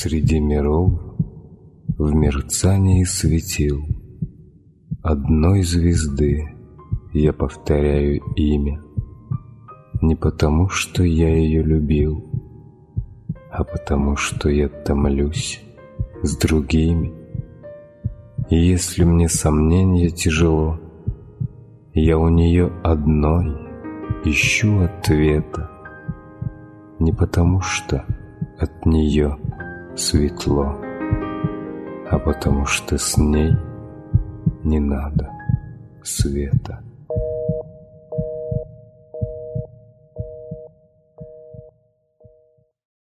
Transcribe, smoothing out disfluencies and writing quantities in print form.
Среди миров в мерцании светил одной звезды я повторяю имя, не потому, что я ее любил, а потому, что я томлюсь с другими. И если мне сомнения тяжело, я у нее одной ищу ответа, не потому, что от нее светло, а потому, что с ней не надо света.